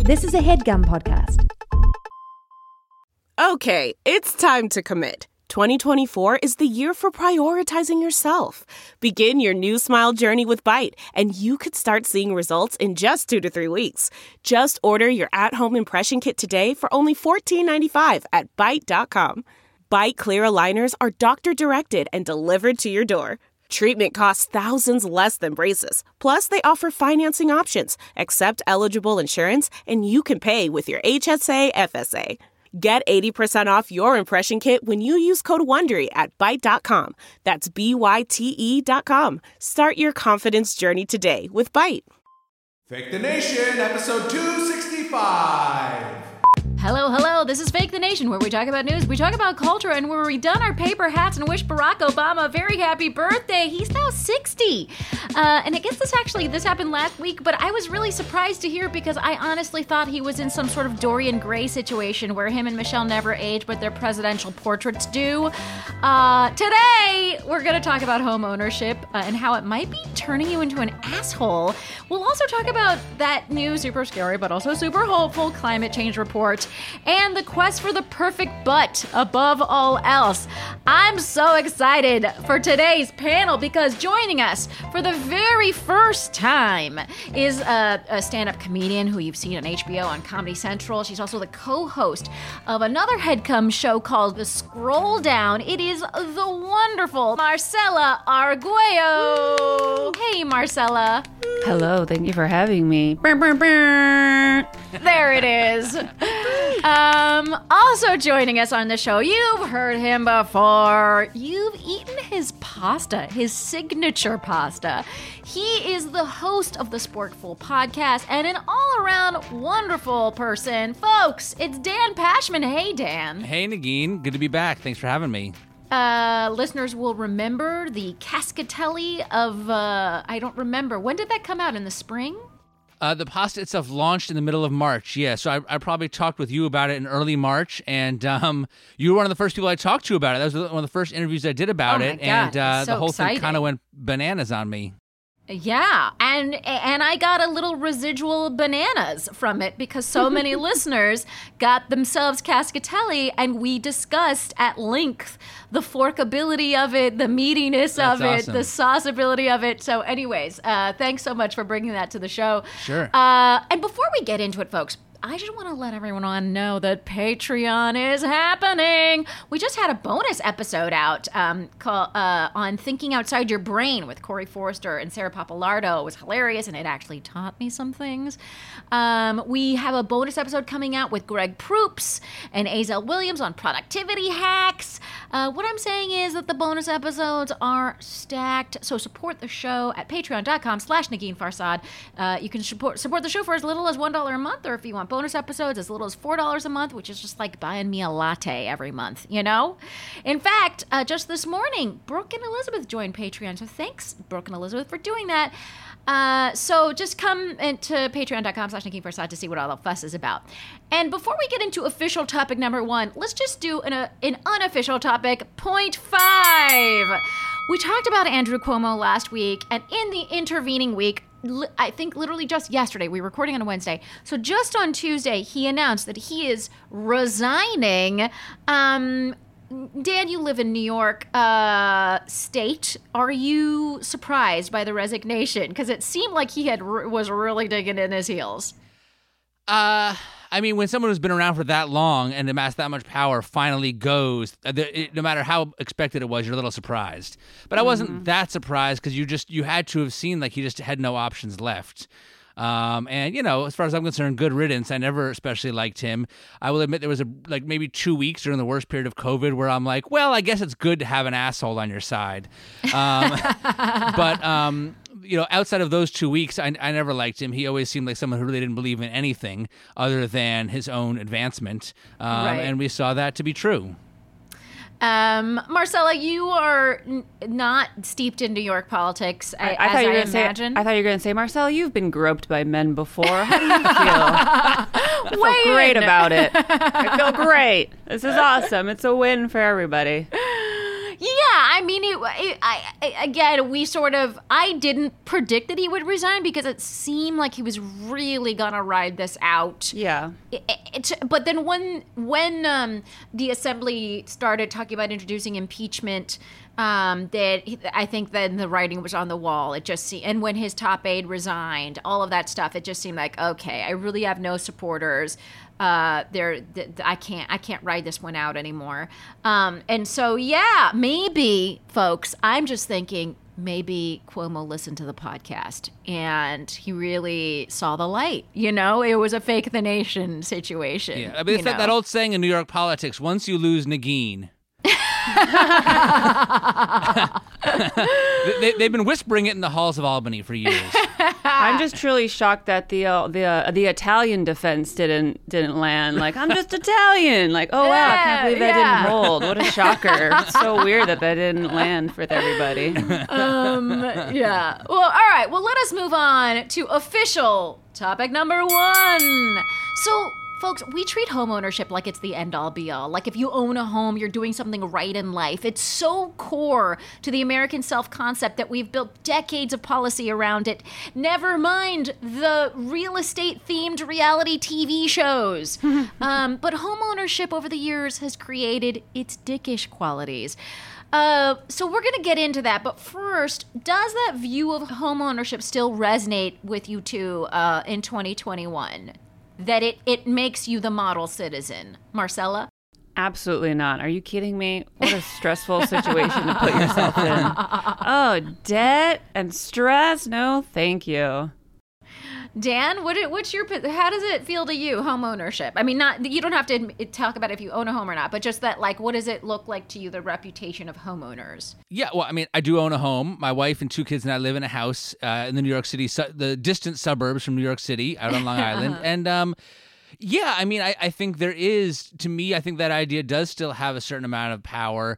This is a HeadGum podcast. Okay, it's time to commit. 2024 is the year for prioritizing yourself. Begin your new smile journey with Byte, and you could start seeing results in just 2 to 3 weeks. Just order your at-home impression kit today for only $14.95 at Byte.com. Byte Clear aligners are doctor-directed and delivered to your door. Treatment costs thousands less than braces. Plus, they offer financing options, accept eligible insurance, and you can pay with your HSA FSA. Get 80% off your impression kit when you use code WONDERY at Byte.com. That's BYTE.com. Start your confidence journey today with Byte. Fake the Nation, episode 265. Hello, this is Fake the Nation, where we talk about news, we talk about culture, and where we don our paper hats and wish Barack Obama a very happy birthday. He's now 60. And I guess this happened last week, but I was really surprised to hear because I honestly thought he was in some sort of Dorian Gray situation where him and Michelle never age, but their presidential portraits do. Today, we're going to talk about home ownership and how it might be turning you into an asshole. We'll also talk about that new super scary, but also super hopeful climate change report and the quest for the perfect butt above all else. I'm so excited for today's panel because joining us for the very first time is a stand-up comedian who you've seen on HBO on Comedy Central. She's also the co-host of another HeadGum show called The Scroll Down. It is the wonderful Marcela Arguello. Hey, Marcela. Hello, thank you for having me. There it is. Also joining us on the show, you've heard him before. You've eaten his pasta, his signature pasta. He is the host of the Sporkful podcast and an all-around wonderful person. Folks, it's Dan Pashman. Hey, Dan. Hey, Negin. Good to be back. Thanks for having me. Listeners will remember the Cascatelli of, I don't remember. When did that come out? In the spring? The pasta itself launched in the middle of March, yeah. So I probably talked with you about it in early March, and you were one of the first people I talked to about it. That was one of the first interviews I did about it, God, and so the whole exciting. thing kind of went bananas on me. Yeah, and I got a little residual bananas from it because so many listeners got themselves Cascatelli, and we discussed at length the forkability of it, the meatiness of it, awesome. the sauceability of it. So anyways, thanks so much for bringing that to the show. Sure. And before we get into it, folks, I just want to let everyone know that Patreon is happening. We just had a bonus episode out on Thinking Outside Your Brain with Corey Forrester and Sarah Papalardo. It was hilarious, and it actually taught me some things. We have a bonus episode coming out with Greg Proops and Azel Williams on productivity hacks. What I'm saying is that the bonus episodes are stacked, so support the show at patreon.com/Negin Farsad. You can support the show for as little as $1 a month, or if you want bonus episodes, as little as $4 a month, which is just like buying me a latte every month, you know? In fact, just this morning, Brooke and Elizabeth joined Patreon, so thanks, Brooke and Elizabeth, for doing that. So just come into patreon.com/Negin Farsad to see what all the fuss is about. And before we get into official topic number 1, let's just do an unofficial topic, point 5. We talked about Andrew Cuomo last week, and in the intervening week, I think literally just yesterday, we were recording on a Wednesday, so just on Tuesday, he announced that he is resigning. Dan, you live in New York State. Are you surprised by the resignation? Because it seemed like he was really digging in his heels. I mean, when someone who's been around for that long and amassed that much power finally goes, no matter how expected it was, you're a little surprised. But I wasn't that surprised because you had to have seen like he just had no options left. And, you know, as far as I'm concerned, good riddance. I never especially liked him. I will admit there was maybe 2 weeks during the worst period of COVID where I'm like, well, I guess it's good to have an asshole on your side. But you know, outside of those 2 weeks, I never liked him. He always seemed like someone who really didn't believe in anything other than his own advancement. Right. And we saw that to be true. Marcela, you are not steeped in New York politics, I thought you were going to say, Marcela, you've been groped by men before. How do you feel? I feel great about it. I feel great. This is awesome. It's a win for everybody. I mean, again, I didn't predict that he would resign because it seemed like he was really gonna ride this out. Yeah. But then when the assembly started talking about introducing impeachment, I think then the writing was on the wall. And when his top aide resigned, all of that stuff, it just seemed like, okay, I really have no supporters. I can't ride this one out anymore. And so, yeah, maybe, folks, I'm just thinking maybe Cuomo listened to the podcast and he really saw the light. You know, it was a fake the nation situation. Yeah, I mean, it's that old saying in New York politics: once you lose Nagin. They've been whispering it in the halls of Albany for years. I'm just truly shocked that the Italian defense didn't land. Like, I'm just Italian. Like, oh wow, I can't believe that didn't hold. What a shocker! It's so weird that didn't land with everybody. Yeah. Well, all right. Well, let us move on to official topic number 1. So, folks, we treat homeownership like it's the end-all, be-all. Like if you own a home, you're doing something right in life. It's so core to the American self-concept that we've built decades of policy around it. Never mind the real estate-themed reality TV shows. But homeownership over the years has created its dickish qualities. So we're going to get into that. But first, does that view of homeownership still resonate with you two in 2021? That it makes you the model citizen? Marcella? Absolutely not. Are you kidding me? What a stressful situation to put yourself in. Oh, debt and stress? No, thank you. Dan, how does it feel to you, home ownership? I mean, you don't have to talk about if you own a home or not, but just that, like, what does it look like to you, the reputation of homeowners? Yeah, well, I mean, I do own a home. My wife and 2 kids and I live in a house in the New York City, the distant suburbs from New York City, out on Long Island. And yeah, I mean, I think there is, to me, I think that idea does still have a certain amount of power,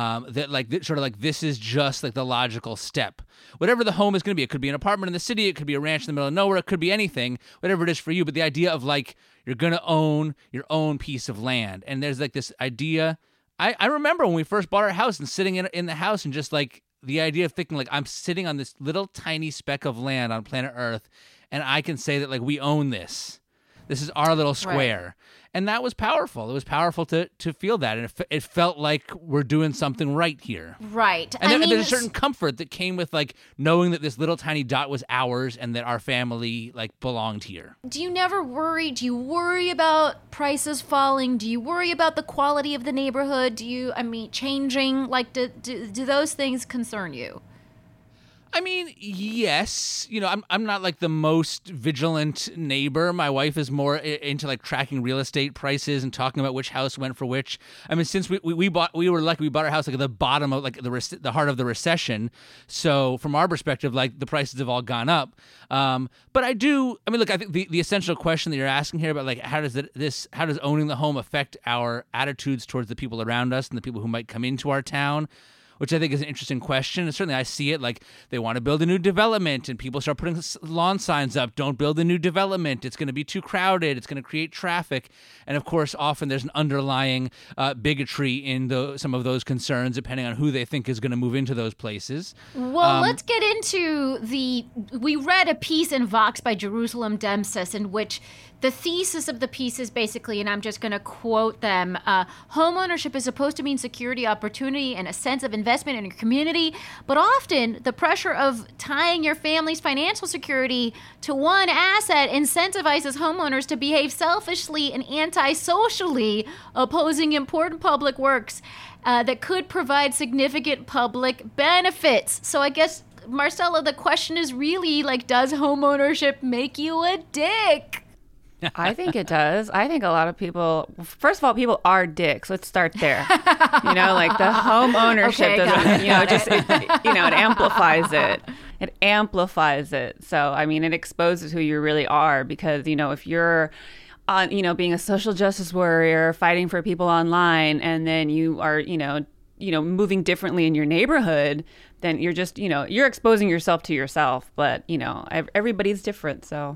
this is just like the logical step. Whatever the home is going to be, it could be an apartment in the city, it could be a ranch in the middle of nowhere, it could be anything, whatever it is for you. But the idea of like, you're going to own your own piece of land. And there's like this idea, I remember when we first bought our house and sitting in the house and just like the idea of thinking like, I'm sitting on this little tiny speck of land on planet Earth and I can say that like we own this. This is our little square. Right. And that was powerful. It was powerful to feel that. And it felt like we're doing something right here. Right. And there's a certain comfort that came with like knowing that this little tiny dot was ours and that our family like belonged here. Do you never worry? Do you worry about prices falling? Do you worry about the quality of the neighborhood? Changing? Like, do those things concern you? I mean, yes. You know, I'm not like the most vigilant neighbor. My wife is more into like tracking real estate prices and talking about which house went for which. I mean, since we bought our house like at the bottom of like the heart of the recession. So from our perspective, like the prices have all gone up. But I think the essential question that you're asking here about like how does owning the home affect our attitudes towards the people around us and the people who might come into our town? Which I think is an interesting question. And certainly I see it like they want to build a new development and people start putting lawn signs up, don't build a new development. It's going to be too crowded. It's going to create traffic. And of course, often there's an underlying bigotry in some of those concerns, depending on who they think is going to move into those places. Well, let's get into we read a piece in Vox by Jerusalem Demsis in which the thesis of the piece is basically, and I'm just going to quote them, homeownership is supposed to mean security, opportunity, and a sense of investment in your community, but often the pressure of tying your family's financial security to one asset incentivizes homeowners to behave selfishly and antisocially, opposing important public works that could provide significant public benefits. So I guess, Marcella, the question is really like, does homeownership make you a dick? I think it does. I think a lot of people, first of all, people are dicks. Let's start there. You know, like the home ownership doesn't, it amplifies it. It amplifies it. So, I mean, it exposes who you really are because, you know, if you're on, being a social justice warrior, fighting for people online, and then you are, moving differently in your neighborhood, then you're just, you're exposing yourself to yourself. But, everybody's different. So.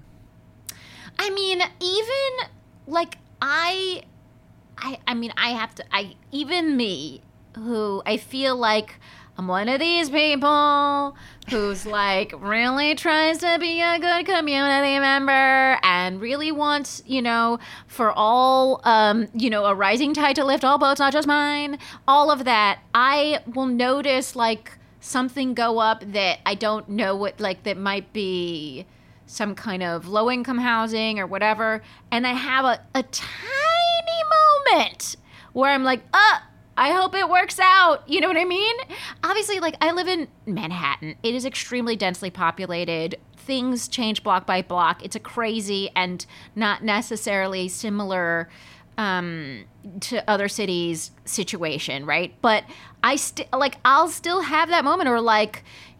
I mean, even like even me, who I feel like I'm one of these people who's like really tries to be a good community member and really wants, for all, a rising tide to lift all boats, not just mine, all of that. I will notice like something go up that I don't know what, like that might be some kind of low income housing or whatever. And I have a tiny moment where I'm like, I hope it works out. You know what I mean? Obviously, like, I live in Manhattan. It is extremely densely populated. Things change block by block. It's a crazy and not necessarily similar to other cities situation, right? But I'll still have that moment, or like,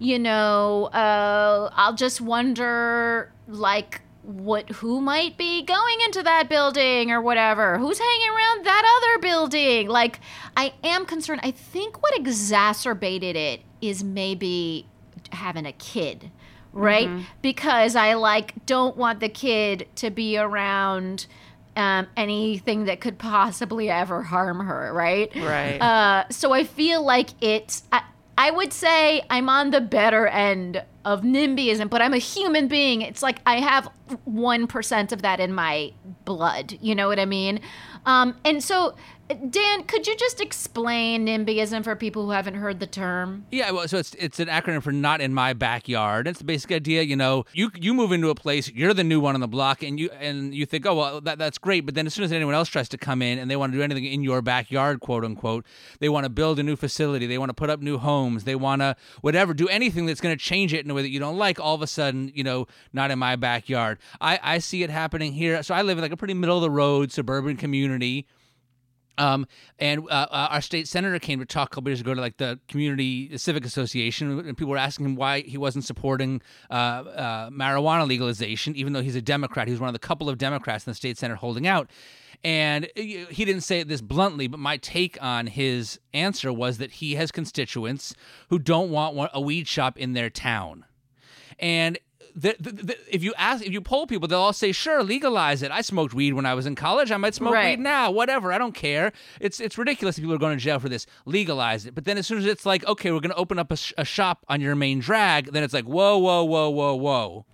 I'll just wonder, like, who might be going into that building or whatever, who's hanging around that other building. Like, I am concerned. I think what exacerbated it is maybe having a kid, right? Mm-hmm. Because I don't want the kid to be around anything that could possibly ever harm her, right? Right. So I feel like I would say I'm on the better end of NIMBYism, but I'm a human being. It's like I have 1% of that in my blood. You know what I mean? And so, Dan, could you just explain NIMBYism for people who haven't heard the term? Yeah, well, so it's an acronym for not in my backyard. It's the basic idea, you move into a place, you're the new one on the block, and you think, oh, well, that's great. But then as soon as anyone else tries to come in and they want to do anything in your backyard, quote unquote, they want to build a new facility, they want to put up new homes, they want to do anything that's going to change it in a way that you don't like, all of a sudden, not in my backyard. I see it happening here. So I live in like a pretty middle of the road suburban community. And our state senator came to talk a couple years ago to like the community civic association, and people were asking him why he wasn't supporting marijuana legalization, even though he's a Democrat. He was one of the couple of Democrats in the state senate holding out. And he didn't say it this bluntly, but my take on his answer was that he has constituents who don't want a weed shop in their town. And if you poll people, they'll all say, sure, legalize it. I smoked weed when I was in college. I might smoke weed now. Whatever. I don't care. It's ridiculous if people are going to jail for this. Legalize it. But then as soon as it's like, okay, we're going to open up a shop on your main drag, then it's like, whoa, whoa, whoa, whoa, whoa.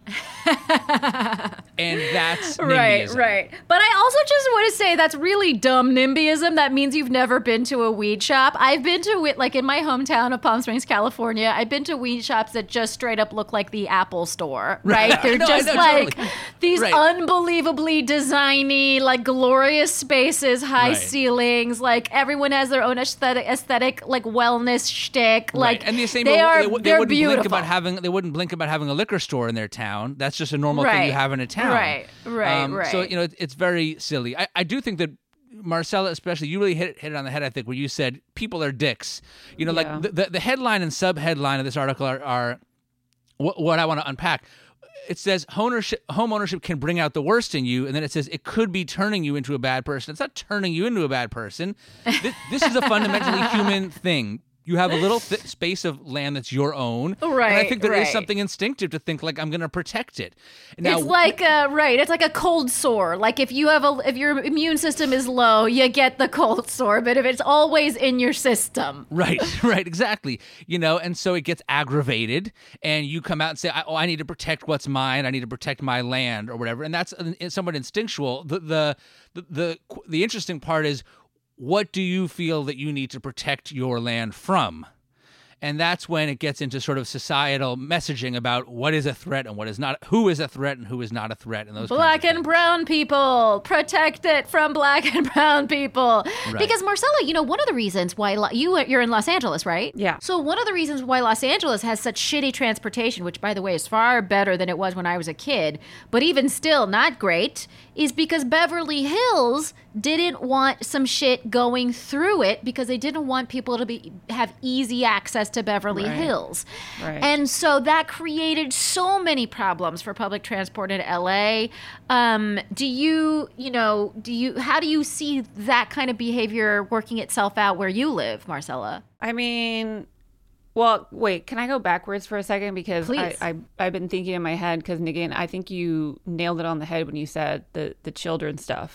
And that's NIMBYism. Right. But I also just want to say that's really dumb NIMBYism. That means you've never been to a weed shop. I've been to it, like in my hometown of Palm Springs, California. I've been to weed shops that just straight up look like the Apple store, right? They're just like totally. These unbelievably designy, like glorious spaces, high ceilings. Like everyone has their own aesthetic like wellness shtick. Like and the same they're wouldn't beautiful. They wouldn't blink about having a liquor store in their town. That's just a normal thing you have in a town. Right. So, it's very silly. I do think that, Marcella, especially, you really hit it on the head, I think, where you said people are dicks. Like the headline and sub-headline of this article are what I want to unpack. It says home ownership can bring out the worst in you, and then it says it could be turning you into a bad person. It's not turning you into a bad person. This is a fundamentally human thing. You have a little space of land that's your own. Right. And I think there is something instinctive to think like I'm going to protect it. Now, it's like it's like a cold sore. Like if your immune system is low, you get the cold sore, but if it's always in your system. Right, exactly. And so it gets aggravated and you come out and say, I need to protect what's mine. I need to protect my land or whatever. And that's somewhat instinctual. The interesting part is, what do you feel that you need to protect your land from? And that's when it gets into sort of societal messaging about what is a threat and what is not, who is a threat and who is not a threat, and those black and brown people, protect it from black and brown people. Right. Because Marcella, one of the reasons why you're in Los Angeles, right? Yeah. So one of the reasons why Los Angeles has such shitty transportation, which by the way is far better than it was when I was a kid, but even still not great, is because Beverly Hills didn't want some shit going through it because they didn't want people to have easy access to Beverly Hills. Right. And so that created so many problems for public transport in LA. How do you see that kind of behavior working itself out where you live, Marcella? I mean, well, wait, can I go backwards for a second? Because I've been thinking in my head, because Nigin, I think you nailed it on the head when you said the children stuff.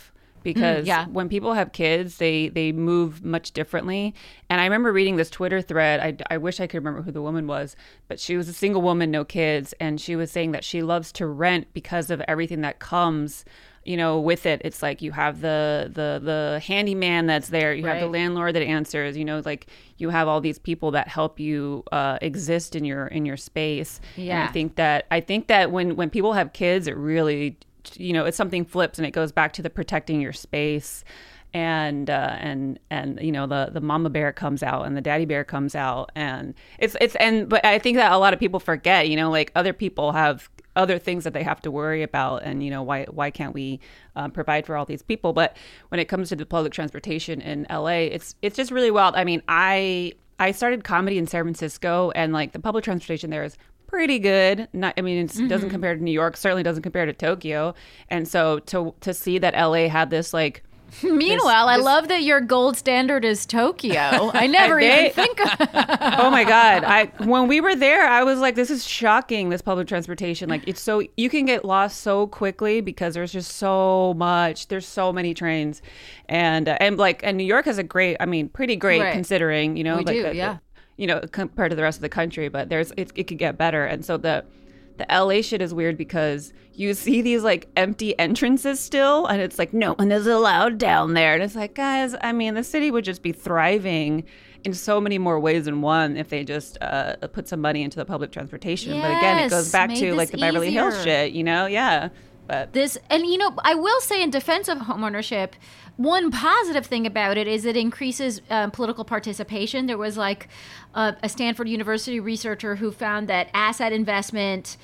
because when people have kids, they move much differently. And I remember reading this Twitter thread. I wish I could remember who the woman was, but she was a single woman, no kids. And she was saying that she loves to rent because of everything that comes, with it. It's like you have the handyman that's there. You have the landlord that answers, like you have all these people that help you exist in your space. Yeah. And I think that when people have kids, it really, it's something flips and it goes back to the protecting your space. And the mama bear comes out and the daddy bear comes out, and but I think that a lot of people forget, like other people have other things that they have to worry about, and why can't we provide for all these people? But when it comes to the public transportation in LA, it's just really wild. I mean, I started comedy in San Francisco, and like the public transportation there is pretty good. It doesn't compare to New York, certainly doesn't compare to Tokyo. And so to see that LA had this like Meanwhile, I love that your gold standard is Tokyo. I never even think of Oh my God. When we were there, I was like, this is shocking, this public transportation. Like, it's so, you can get lost so quickly because there's just so much, there's so many trains. And New York has pretty great considering, compared to the rest of the country, but it could get better. And so the LA shit is weird because you see these like empty entrances still, and it's like no one is allowed down there. And it's like, guys, the city would just be thriving in so many more ways than one if they just put some money into the public transportation. Yes, but again, it goes back to like the Beverly Hills shit, yeah. But I will say in defense of homeownership, one positive thing about it is it increases political participation. There was like a Stanford University researcher who found that asset investment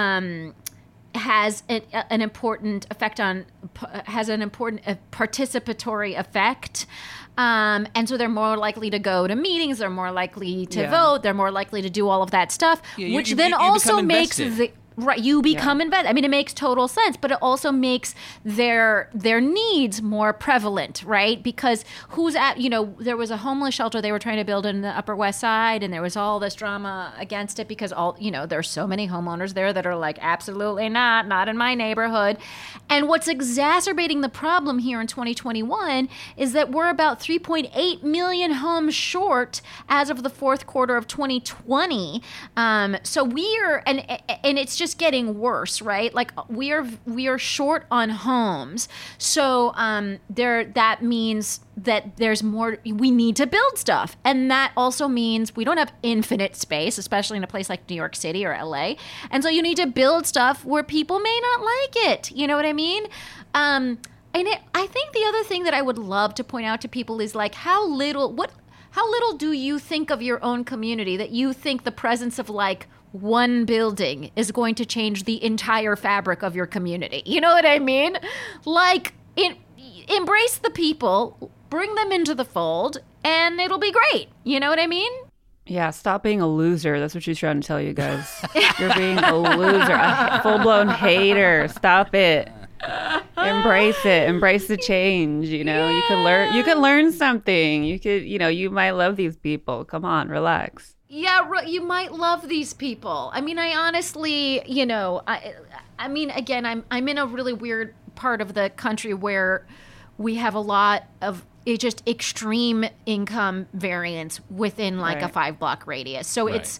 has an important participatory effect. And so they're more likely to go to meetings, they're more likely to vote, they're more likely to do all of that stuff, which then also makes you become invested. It makes total sense, but it also makes their needs more prevalent, right? Because there was a homeless shelter they were trying to build in the Upper West Side, and there was all this drama against it because there's so many homeowners there that are like, absolutely not in my neighborhood. And what's exacerbating the problem here in 2021 is that we're about 3.8 million homes short as of the fourth quarter of 2020. So and it's just getting worse, right? Like we are short on homes. So that means that there's more, we need to build stuff. And that also means we don't have infinite space, especially in a place like New York City or LA. And so you need to build stuff where people may not like it. You know what I mean? I think the other thing that I would love to point out to people is like how little do you think of your own community that you think the presence of like one building is going to change the entire fabric of your community? You know what I mean? Like, embrace the people, bring them into the fold, and it'll be great. You know what I mean? Yeah, stop being a loser. That's what she's trying to tell you guys. You're being a loser, a full-blown hater. Stop it. Embrace it. Embrace the change. You can learn something. You might love these people. Come on, relax. Yeah, you might love these people. I honestly, again, I'm in a really weird part of the country where we have a lot of just extreme income variance within like a 5-block radius. So it's,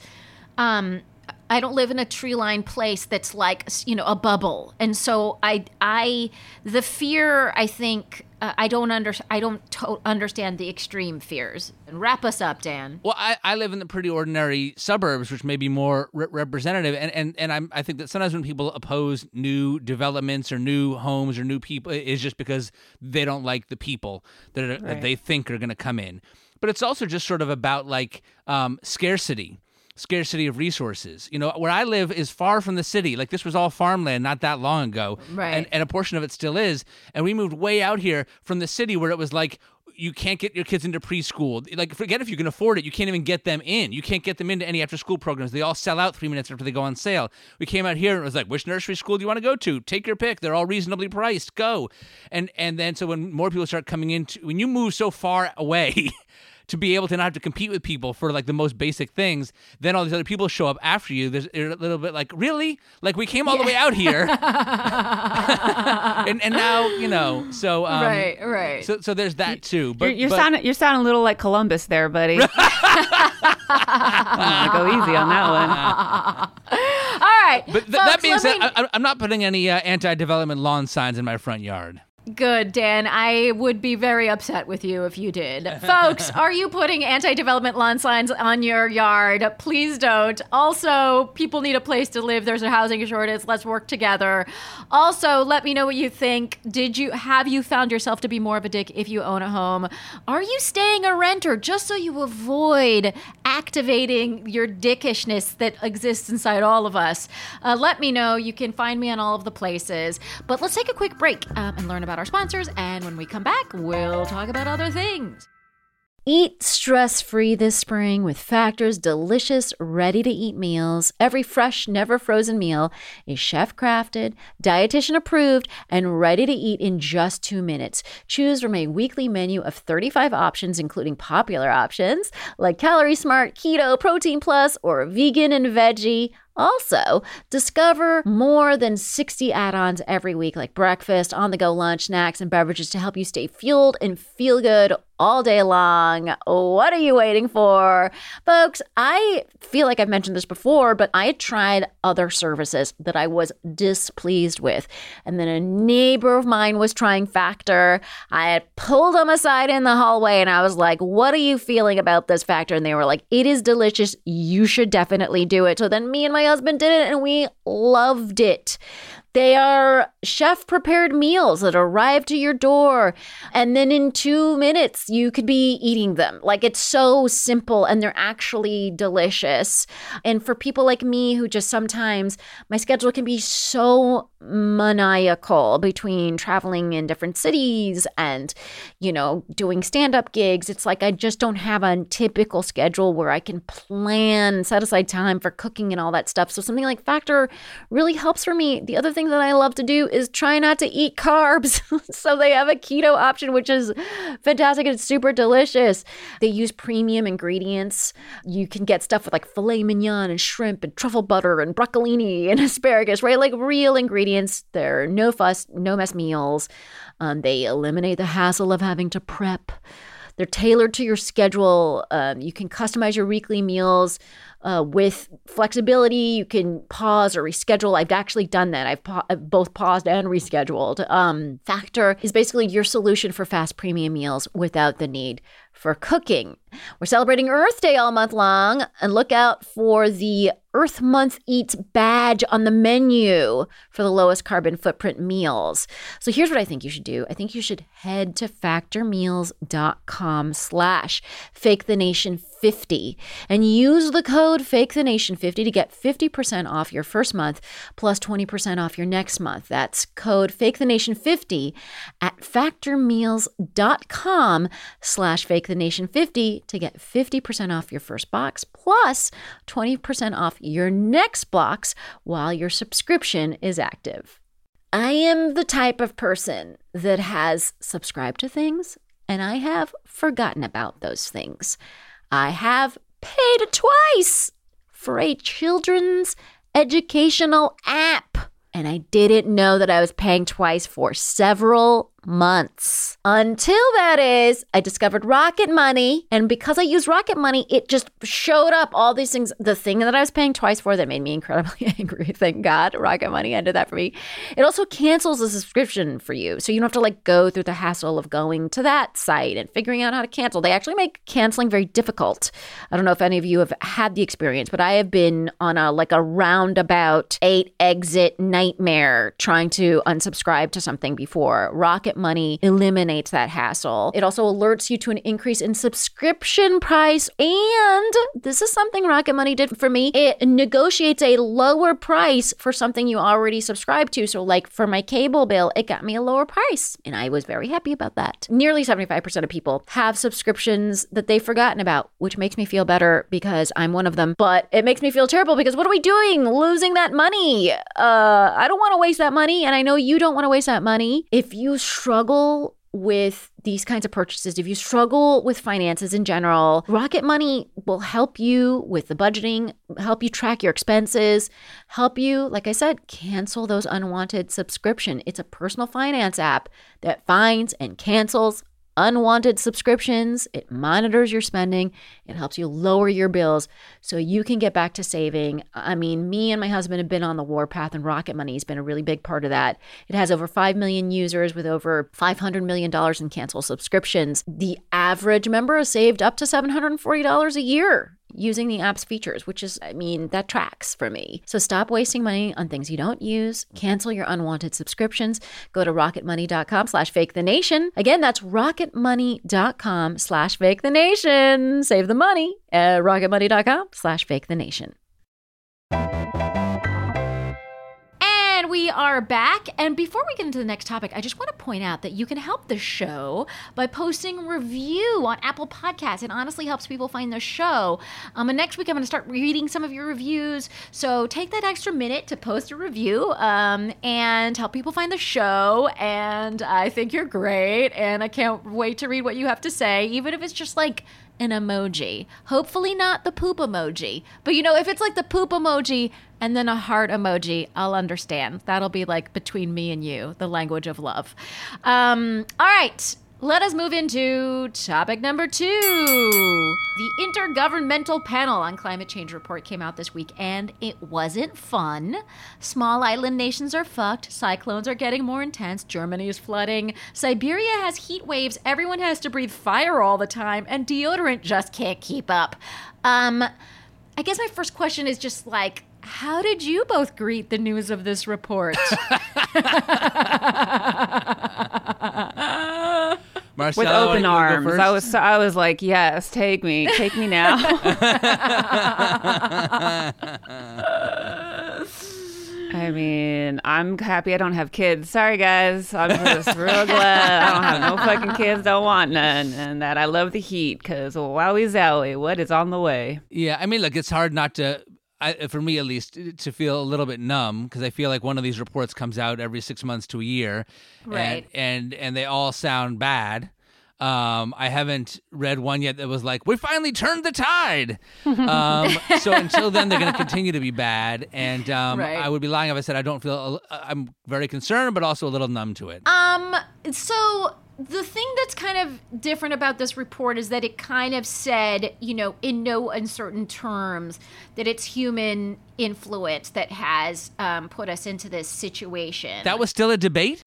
I don't live in a tree-lined place that's like, a bubble. And so the fear, I think, I don't understand the extreme fears. And wrap us up, Dan. Well, I live in the pretty ordinary suburbs, which may be more representative. And I think that sometimes when people oppose new developments or new homes or new people, it's just because they don't like the people that they think are going to come in. But it's also just sort of about like scarcity of resources. Where I live is far from the city. Like this was all farmland not that long ago. Right. And a portion of it still is. And we moved way out here from the city where it was like, you can't get your kids into preschool. Like, forget if you can afford it. You can't even get them in. You can't get them into any after-school programs. They all sell out 3 minutes after they go on sale. We came out here and it was like, which nursery school do you want to go to? Take your pick. They're all reasonably priced. Go. And then so when more people start coming in, when you move so far away to be able to not have to compete with people for like the most basic things, then all these other people show up after you. There's a little bit like, really? Like we came all the way out here. and now, so right. So there's that too. But you're sounding a little like Columbus there, buddy. I'm gonna go easy on that one. All right. But that being said, I'm not putting any anti-development lawn signs in my front yard. Good, Dan. I would be very upset with you if you did. Folks, are you putting anti-development lawn signs on your yard? Please don't. Also, people need a place to live. There's a housing shortage. Let's work together. Also, let me know what you think. Have you found yourself to be more of a dick if you own a home? Are you staying a renter just so you avoid activating your dickishness that exists inside all of us? Let me know. You can find me on all of the places. But let's take a quick break and learn about our sponsors, and when we come back, we'll talk about other things. Eat stress-free this spring with Factor's delicious, ready-to-eat meals. Every fresh, never-frozen meal is chef-crafted, dietitian-approved, and ready to eat in just 2 minutes. Choose from a weekly menu of 35 options, including popular options like Calorie Smart, Keto, Protein Plus, or Vegan and Veggie. Also, discover more than 60 add-ons every week, like breakfast, on-the-go lunch, snacks, and beverages to help you stay fueled and feel good all day long. What are you waiting for? Folks, I feel like I've mentioned this before, but I had tried other services that I was displeased with. And then a neighbor of mine was trying Factor. I had pulled them aside in the hallway and I was like, what are you feeling about this Factor? And they were like, it is delicious. You should definitely do it. So then me and my husband did it and we loved it. They are chef-prepared meals that arrive to your door, and then in 2 minutes, you could be eating them. Like, it's so simple, and they're actually delicious. And for people like me who just sometimes, my schedule can be so maniacal between traveling in different cities and, doing stand-up gigs. It's like I just don't have a typical schedule where I can plan, set aside time for cooking and all that stuff. So something like Factor really helps for me. The other thing that I love to do is try not to eat carbs. So they have a keto option, which is fantastic. It's super delicious. They use premium ingredients. You can get stuff with like filet mignon and shrimp and truffle butter and broccolini and asparagus, right? Like real ingredients. They're no fuss, no mess meals. They eliminate the hassle of having to prep. They're tailored to your schedule. You can customize your weekly meals with flexibility. You can pause or reschedule. I've actually done that. I've both paused and rescheduled. Factor is basically your solution for fast premium meals without the need for cooking. We're celebrating Earth Day all month long, and look out for the Earth Month Eats badge on the menu for the lowest carbon footprint meals. So here's what I think you should do. I think you should head to factormeals.com/fakethenation50 and use the code fakethenation50 to get 50% off your first month plus 20% off your next month. That's code fakethenation50 at factormeals.com/fakethenation50 to get 50% off your first box plus 20% off your next box while your subscription is active. I am the type of person that has subscribed to things and I have forgotten about those things. I have paid twice for a children's educational app, and I didn't know that I was paying twice for several months. Until that is, I discovered Rocket Money, and because I use Rocket Money, it just showed up all these things. The thing that I was paying twice for that made me incredibly angry. Thank God Rocket Money ended that for me. It also cancels the subscription for you, so you don't have to go through the hassle of going to that site and figuring out how to cancel. They actually make canceling very difficult. I don't know if any of you have had the experience, but I have been on a roundabout 8-exit nightmare trying to unsubscribe to something before. Rocket Money eliminates that hassle. It also alerts you to an increase in subscription price. And this is something Rocket Money did for me. It negotiates a lower price for something you already subscribe to. So for my cable bill, it got me a lower price. And I was very happy about that. Nearly 75% of people have subscriptions that they've forgotten about, which makes me feel better because I'm one of them. But it makes me feel terrible because what are we doing? Losing that money. I don't want to waste that money. And I know you don't want to waste that money. If you struggle with these kinds of purchases, if you struggle with finances in general, Rocket Money will help you with the budgeting, help you track your expenses, help you, like I said, cancel those unwanted subscriptions. It's a personal finance app that finds and cancels unwanted subscriptions. It monitors your spending. It helps you lower your bills so you can get back to saving. I mean, me and my husband have been on the warpath, and Rocket Money has been a really big part of that. It has over 5 million users with over $500 million in canceled subscriptions. The average member has saved up to $740 a year using the app's features, which is, I mean, that tracks for me. So stop wasting money on things you don't use. Cancel your unwanted subscriptions. Go to rocketmoney.com/fakethenation. Again, that's rocketmoney.com/fakethenation. Save the money at rocketmoney.com/fakethenation. And we are back. And before we get into the next topic, I just want to point out that you can help the show by posting a review on Apple Podcasts. It honestly helps people find the show. And next week, I'm going to start reading some of your reviews. So take that extra minute to post a review and help people find the show. And I think you're great. And I can't wait to read what you have to say, even if it's just like an emoji. Hopefully not the poop emoji. But you know, if it's like the poop emoji and then a heart emoji, I'll understand. That'll be like between me and you, the language of love. All right. Let us move into topic number 2. The Intergovernmental Panel on Climate Change report came out this week, and it wasn't fun. Small island nations are fucked. Cyclones are getting more intense. Germany is flooding. Siberia has heat waves. Everyone has to breathe fire all the time, and deodorant just can't keep up. I guess my first question is just like, how did you both greet the news of this report? Marcella, with open arms. I was like, yes, take me now. I mean, I'm happy I don't have kids. Sorry, guys. I'm just real glad I don't have no fucking kids, don't want none, and that I love the heat because wowie zowie, what is on the way? Yeah, I mean, look, it's hard not to, for me at least, to feel a little bit numb because I feel like one of these reports comes out every 6 months to a year, right? And they all sound bad. I haven't read one yet that was like, we finally turned the tide. So until then, they're going to continue to be bad. And right. I would be lying if I said I don't feel, I'm very concerned, but also a little numb to it. So the thing that's kind of different about this report is that it kind of said, you know, in no uncertain terms, that it's human influence that has put us into this situation. That was still a debate?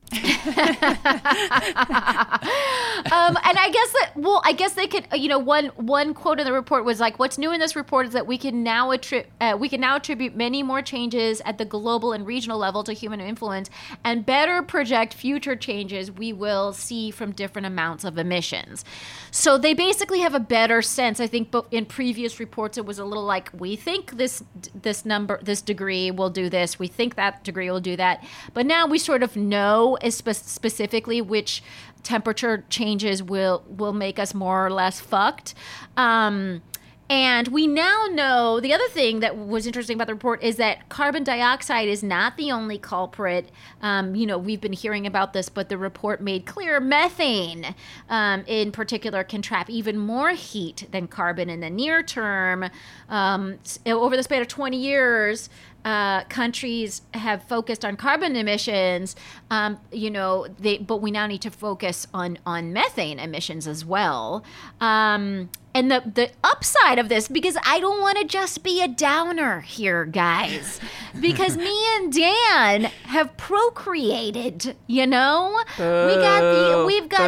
And I guess they could, you know, one quote in the report was like, what's new in this report is that we can now attribute many more changes at the global and regional level to human influence and better project future changes we will see from different amounts of emissions. So they basically have a better sense. I think in previous reports, it was a little like, we think this degree will do this. We think that degree will do that. But now we sort of know specifically which temperature changes will make us more or less fucked. And we now know, the other thing that was interesting about the report is that carbon dioxide is not the only culprit. You know, we've been hearing about this, but the report made clear methane, in particular, can trap even more heat than carbon in the near term. Over the span of 20 years, countries have focused on carbon emissions, you know, but we now need to focus on methane emissions as well. And the upside of this, because I don't want to just be a downer here, guys, because me and Dan have procreated, you know? We've got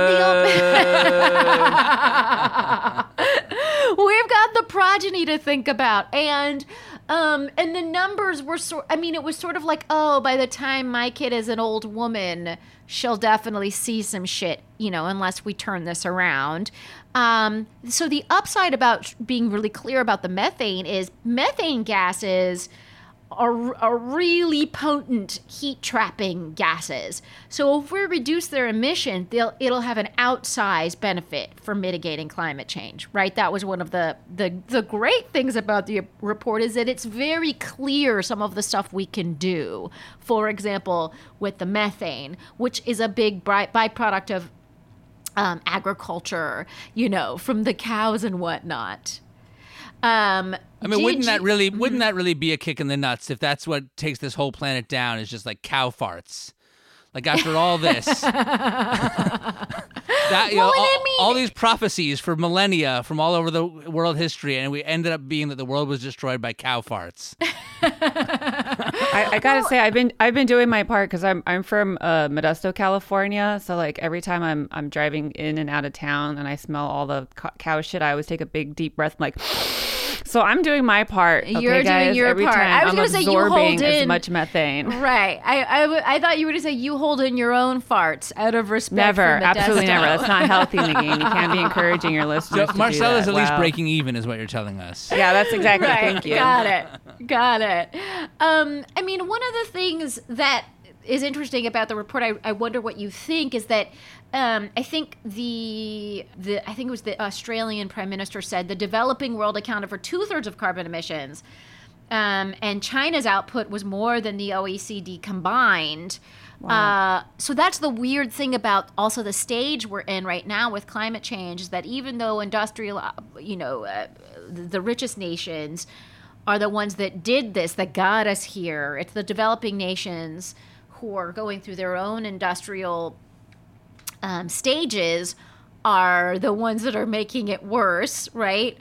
the progeny to think about. And the numbers were it was sort of like, oh, by the time my kid is an old woman, she'll definitely see some shit, you know, unless we turn this around. So the upside about being really clear about the methane is methane gases are really potent heat-trapping gases. So if we reduce their emission, it'll have an outsized benefit for mitigating climate change, right? That was one of the great things about the report is that it's very clear some of the stuff we can do. For example, with the methane, which is a big byproduct of agriculture, from the cows and whatnot. I mean, wouldn't that really be a kick in the nuts if that's what takes this whole planet down, is just like cow farts? Like, after all this, all these prophecies for millennia from all over the world history, and we ended up being that the world was destroyed by cow farts. I gotta say, I've been doing my part, because I'm from Modesto, California. So like every time I'm driving in and out of town and I smell all the cow shit, I always take a big deep breath, like. So I'm doing my part. Okay, You're guys, doing your every part. Time I was I'm going to say you absorbing hold in as much methane. Right. I thought you were going to say you hold in your own farts out of respect. Never, for absolutely Modesto. never. That's not healthy, Nagin. You can't be encouraging your listeners. So Marcella's to do at that. least breaking even, is what you're telling us. Yeah, that's exactly. Right. Thank you. Got it. I mean, one of the things that is interesting about the report, I wonder what you think, is that I think I think it was the Australian Prime Minister said the developing world accounted for 2/3 of carbon emissions, and China's output was more than the OECD combined. Wow. So that's the weird thing about also the stage we're in right now with climate change, is that even though industrial, the richest nations are the ones that did this, that got us here, it's the developing nations who are going through their own industrial stages are the ones that are making it worse, right?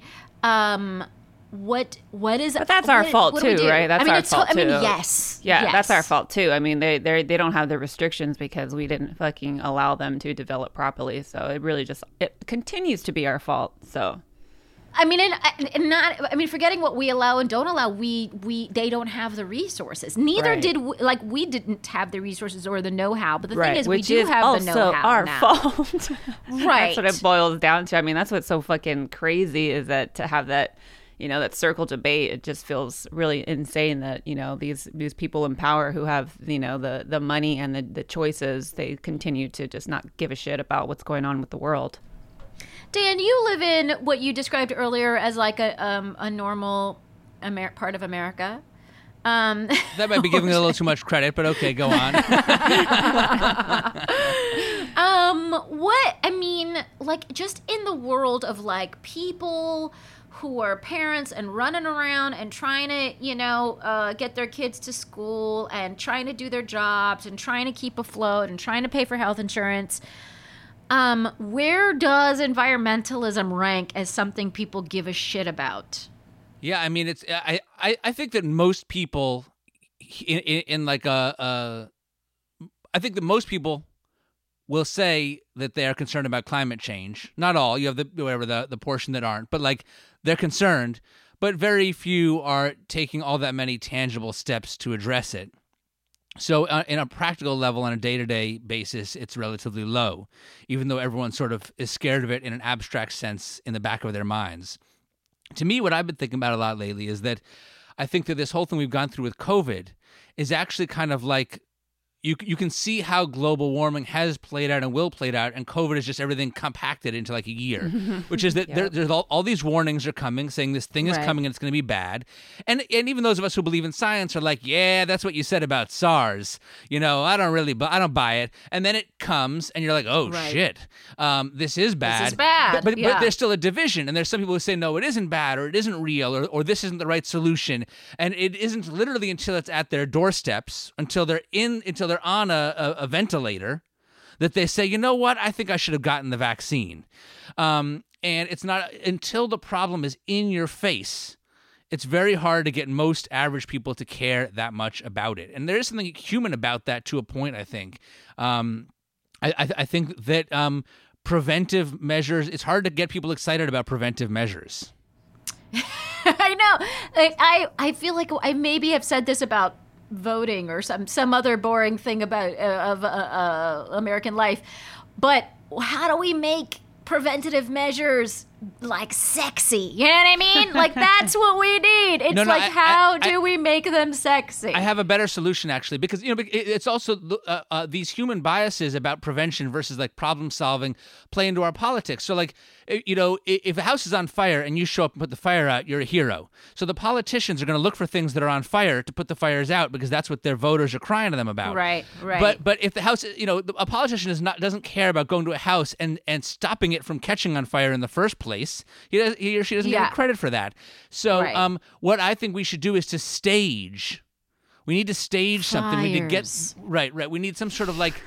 What is? But that's our fault too, right? That's our fault too. Yes. Yeah, that's our fault too. I mean, they don't have the restrictions because we didn't fucking allow them to develop properly. So it really it continues to be our fault. So. I mean, forgetting what we allow and don't allow, they don't have the resources. Neither did we didn't have the resources or the know-how. But the thing is, we do have the know-how now. Our fault. Right. That's what it boils down to. I mean, that's what's so fucking crazy, is that to have that, that circle debate. It just feels really insane that these people in power who have the money and the choices, they continue to just not give a shit about what's going on with the world. Dan, you live in what you described earlier as like a normal part of America. That might be giving it a little too much credit, but okay, go on. Just in the world of like people who are parents and running around and trying to, get their kids to school and trying to do their jobs and trying to keep afloat and trying to pay for health insurance. Where does environmentalism rank as something people give a shit about? Yeah, I mean, I think that most people I think that most people will say that they are concerned about climate change. Not all. You have the portion that aren't, but like they're concerned, but very few are taking all that many tangible steps to address it. So in a practical level, on a day-to-day basis, it's relatively low, even though everyone sort of is scared of it in an abstract sense in the back of their minds. To me, what I've been thinking about a lot lately is that I think that this whole thing we've gone through with COVID is actually kind of like you can see how global warming has played out and will play out, and COVID is just everything compacted into like a year, which is that there's all these warnings are coming saying this thing is coming and it's going to be bad. And even those of us who believe in science are like, yeah, that's what you said about SARS. I don't buy it. And then it comes and you're like, oh, shit, this is bad. This is bad. But there's still a division. And there's some people who say, no, it isn't bad, or it isn't real, or this isn't the right solution. And it isn't literally until it's at their doorsteps, until they're on a ventilator, that they say, you know what, I think I should have gotten the vaccine. And it's not until the problem is in your face, it's very hard to get most average people to care that much about it. And there is something human about that to a point, I think. I think that preventive measures, it's hard to get people excited about preventive measures. I know. I feel like I maybe have said this about voting or some other boring thing about American life, but how do we make preventative measures like sexy. You know what I mean? Like that's what we need. It's how do we make them sexy? I have a better solution actually, because it's also these human biases about prevention versus like problem solving play into our politics. So like if a house is on fire and you show up and put the fire out, you're a hero. So the politicians are going to look for things that are on fire to put the fires out because that's what their voters are crying to them about. Right. But if the house, a politician doesn't care about going to a house and stopping it from catching on fire in the first place. He or she doesn't get credit for that. So what I think we should do is to stage. We need to stage something. We need to get right. We need some sort of like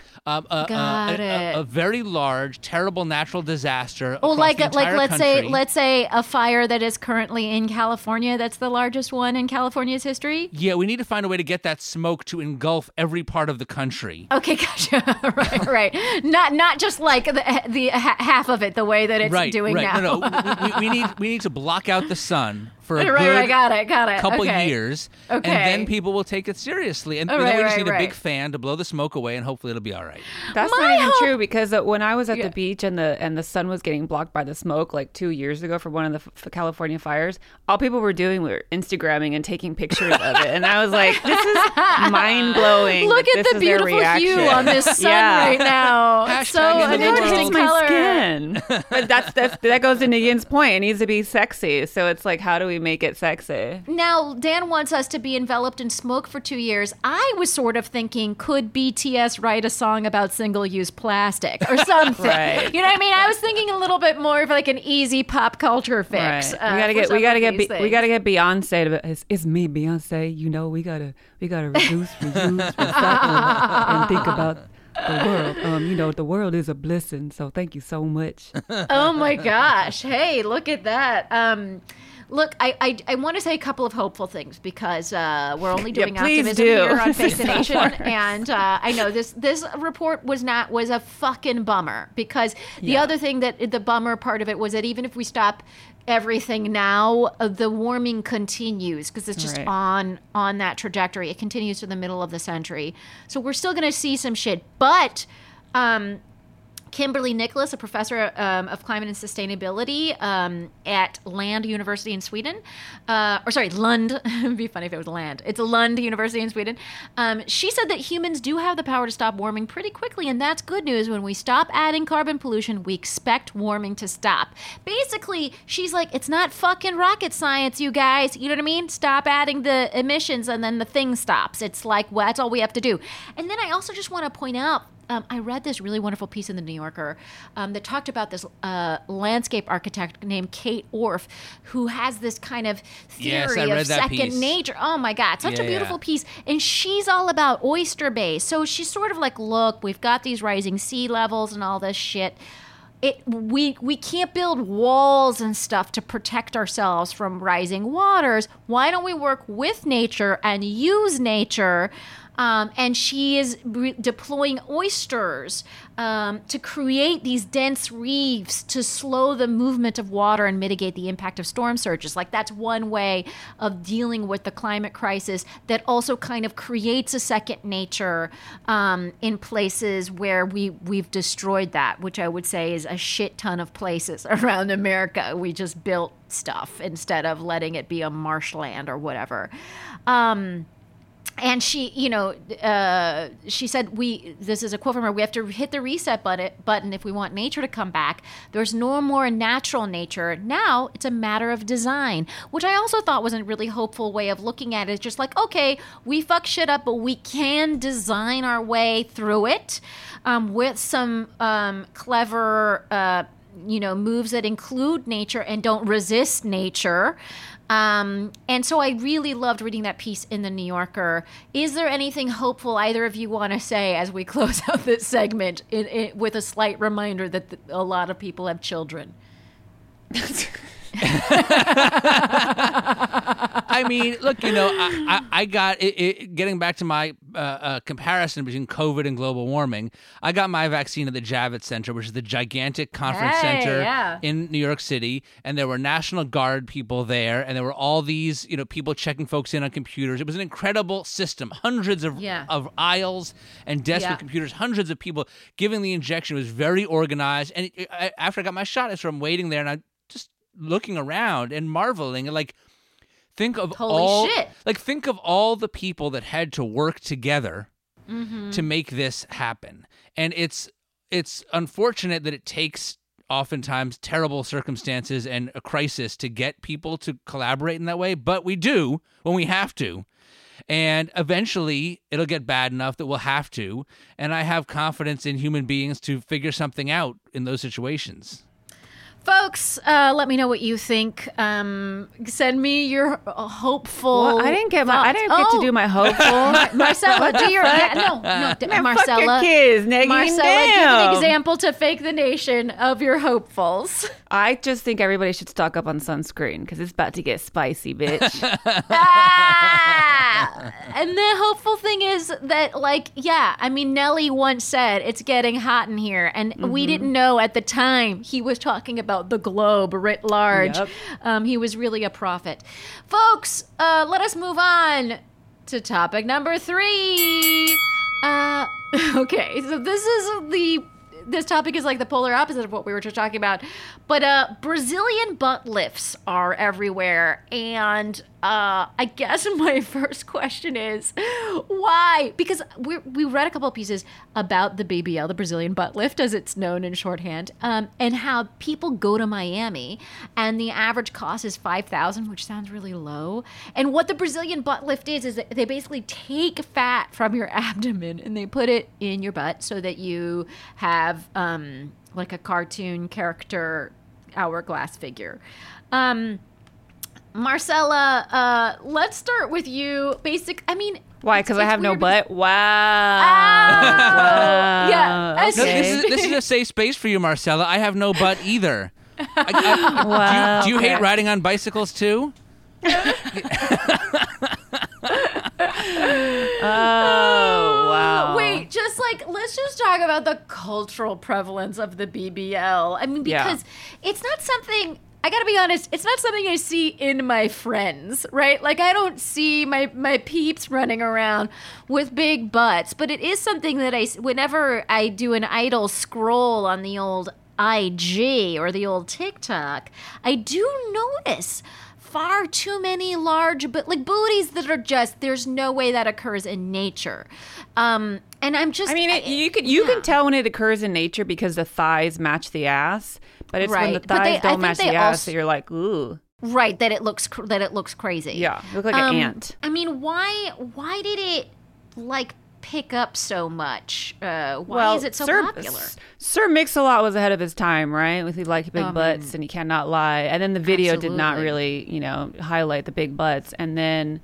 a very large, terrible natural disaster. Across the entire country. let's say a fire that is currently in California. That's the largest one in California's history. Yeah, we need to find a way to get that smoke to engulf every part of the country. Okay, gotcha. right. Not just like the half of it, the way that it's doing now. No. we need to block out the sun for a good got it. couple years, and then people will take it seriously. And then we just need a big fan to blow the smoke away, and hopefully it'll be all right. That's not even true, because when I was at the beach and the sun was getting blocked by the smoke like 2 years ago for one of the California fires, all people were doing were Instagramming and taking pictures of it, and I was like, this is mind blowing. Look at the beautiful hue on this sun right now. It's so an interesting color. Skin. But that goes into Yin's point. It needs to be sexy, so it's like, how do we make it sexy? Now, Dan wants us to be enveloped in smoke for 2 years. I was sort of thinking, could BTS write a song about single-use plastic or something? Right. You know what I mean? I was thinking a little bit more of like an easy pop culture fix. Right. We gotta get Beyonce to. It's me, Beyonce. We gotta reduce, recycle, and think about the world. The world is a blessing. So thank you so much. Oh my gosh! Hey, look at that. Look, I want to say a couple of hopeful things, because we're only doing optimism here on Fake the Nation, and I know this report was a fucking bummer, because the other thing that the bummer part of it was that even if we stop everything now, the warming continues, because it's just on that trajectory. It continues to the middle of the century, so we're still going to see some shit, but. Kimberly Nicholas, a professor of climate and sustainability at Lund University in Sweden. Lund. It'd be funny if it was Land. It's a Lund University in Sweden. She said that humans do have the power to stop warming pretty quickly, and that's good news. When we stop adding carbon pollution, we expect warming to stop. Basically, she's like, it's not fucking rocket science, you guys. You know what I mean? Stop adding the emissions, and then the thing stops. It's like, well, that's all we have to do. And then I also just want to point out, I read this really wonderful piece in the New Yorker that talked about this landscape architect named Kate Orff, who has this kind of theory of second nature. Oh my God, such a beautiful piece. And she's all about oyster bay. So she's sort of like, look, we've got these rising sea levels and all this shit. We can't build walls and stuff to protect ourselves from rising waters. Why don't we work with nature and use nature? And she is deploying oysters to create these dense reefs to slow the movement of water and mitigate the impact of storm surges. Like, that's one way of dealing with the climate crisis that also kind of creates a second nature in places where we've destroyed that, which I would say is a shit ton of places around America. We just built stuff instead of letting it be a marshland or whatever. And she, she said, this is a quote from her, we have to hit the reset button if we want nature to come back. There's no more natural nature. Now it's a matter of design, which I also thought was a really hopeful way of looking at it. It's just like, okay, we fuck shit up, but we can design our way through it with some clever, moves that include nature and don't resist nature. And so I really loved reading that piece in the New Yorker. Is there anything hopeful either of you want to say as we close out this segment with a slight reminder that a lot of people have children? I mean, look, I got it, getting back to my comparison between COVID and global warming. I got my vaccine at the Javits Center, which is the gigantic conference center in New York City, and there were National Guard people there, and there were all these, people checking folks in on computers. It was an incredible system, hundreds of aisles and desks with computers, hundreds of people giving the injection. It was very organized, and after I got my shot, I'm waiting there, and I just looking around and marveling, and like think of Holy shit. think of all the people that had to work together to make this happen. And it's unfortunate that it takes oftentimes terrible circumstances and a crisis to get people to collaborate in that way, but we do when we have to. And eventually it'll get bad enough that we'll have to. And I have confidence in human beings to figure something out in those situations. Folks, let me know what you think. Send me your hopeful. Well, I didn't get to do my hopeful. Marcella, do your Marcella. Fuck your kids, Negi. Marcella, give an example to Fake the Nation of your hopefuls. I just think everybody should stock up on sunscreen because it's about to get spicy, bitch. And the hopeful thing is that, like, Nelly once said it's getting hot in here, and we didn't know at the time he was talking about the globe writ large. Yep. He was really a prophet. Folks, let us move on to topic number 3. Okay, so this topic is like the polar opposite of what we were just talking about. But Brazilian butt lifts are everywhere. And I guess my first question is, why? Because we read a couple of pieces about the BBL, the Brazilian butt lift, as it's known in shorthand, and how people go to Miami and the average cost is $5,000, which sounds really low. And what the Brazilian butt lift is that they basically take fat from your abdomen and they put it in your butt so that you have like a cartoon character hourglass figure. Marcella, let's start with you. Why? Because I have no butt? Wow. Wow. Yeah. Okay. No, this is a safe space for you, Marcella. I have no butt either. Wow. Do you hate riding on bicycles too? Oh, wow. Wait, let's just talk about the cultural prevalence of the BBL. I mean, because it's not something, I gotta be honest, it's not something I see in my friends, right? Like, I don't see my peeps running around with big butts, but it is something that whenever I do an idle scroll on the old IG or the old TikTok, I do notice far too many large, but like booties that are just, there's no way that occurs in nature. And I'm just, you can tell when it occurs in nature because the thighs match the ass, but it's when the thighs don't match the ass that you're like, ooh. Right, that it looks crazy. Yeah, you look like an ant. I mean, why did it like pick up so much? Why is it so popular? Sir Mix-a-Lot was ahead of his time, right? With his like big butts and he cannot lie. And then the video did not really, highlight the big butts. And then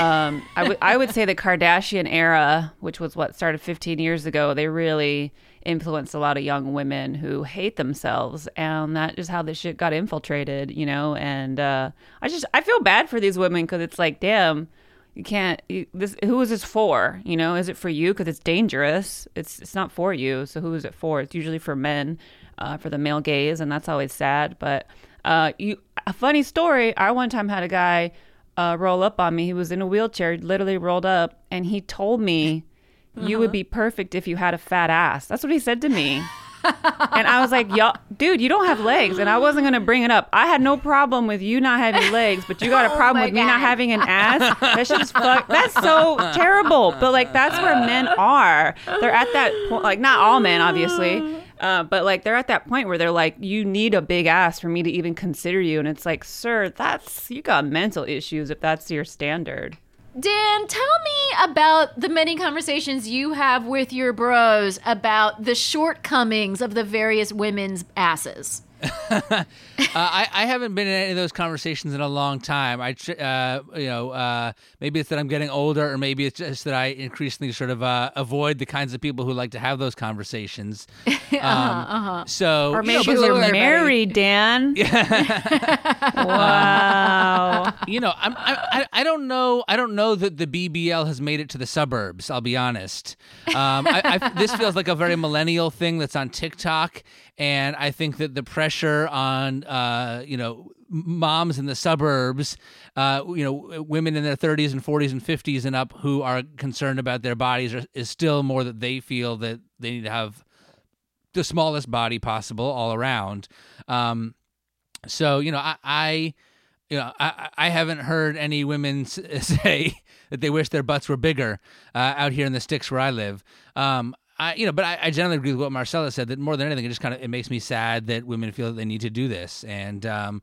I would say the Kardashian era, which was what started 15 years ago, they really influenced a lot of young women who hate themselves, and that is how this shit got infiltrated, and I feel bad for these women because it's like, damn, you can't, who is this for? Is it for you? Because it's dangerous. It's not for you. So who is it for? It's usually for men, for the male gaze. And that's always sad. But a funny story. I one time had a guy roll up on me. He was in a wheelchair, literally rolled up. And he told me, you would be perfect if you had a fat ass. That's what he said to me. And I was like, yo, dude, you don't have legs. And I wasn't going to bring it up. I had no problem with you not having legs, but you got a problem with me not having an ass? That shit is fucked. That's so terrible. But like, that's where men are. They're at that point, like not all men, obviously. But like, they're at that point where they're like, you need a big ass for me to even consider you. And it's like, sir, you got mental issues if that's your standard. Dan, tell me about the many conversations you have with your bros about the shortcomings of the various women's asses. I haven't been in any of those conversations in a long time. Maybe it's that I'm getting older, or maybe it's just that I increasingly sort of avoid the kinds of people who like to have those conversations. So, or maybe you're married, Dan. Wow. I don't know. I don't know that the BBL has made it to the suburbs. I'll be honest. This feels like a very millennial thing that's on TikTok. And I think that the pressure on, moms in the suburbs, women in their 30s and 40s and 50s and up who are concerned about their bodies is still more that they feel that they need to have the smallest body possible all around. So, I haven't heard any women say that they wish their butts were bigger out here in the sticks where I live. But I generally agree with what Marcella said, that more than anything, it makes me sad that women feel that they need to do this. And,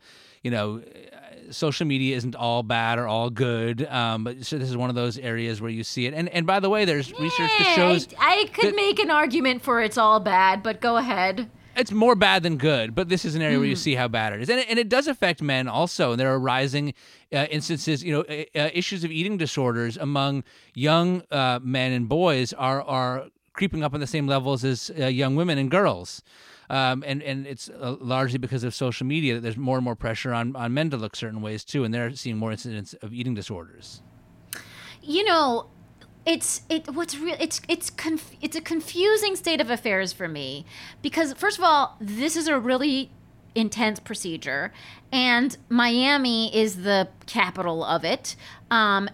social media isn't all bad or all good, but so this is one of those areas where you see it. And by the way, there's research that shows... I could make an argument for it's all bad, but go ahead. It's more bad than good, but this is an area where you see how bad it is. And it does affect men also. And there are rising instances, issues of eating disorders among young men and boys are creeping up on the same levels as young women and girls. And it's largely because of social media that there's more and more pressure on men to look certain ways too, and they're seeing more incidents of eating disorders. It's a confusing state of affairs for me, because first of all, this is a really intense procedure, and Miami is the capital of it. And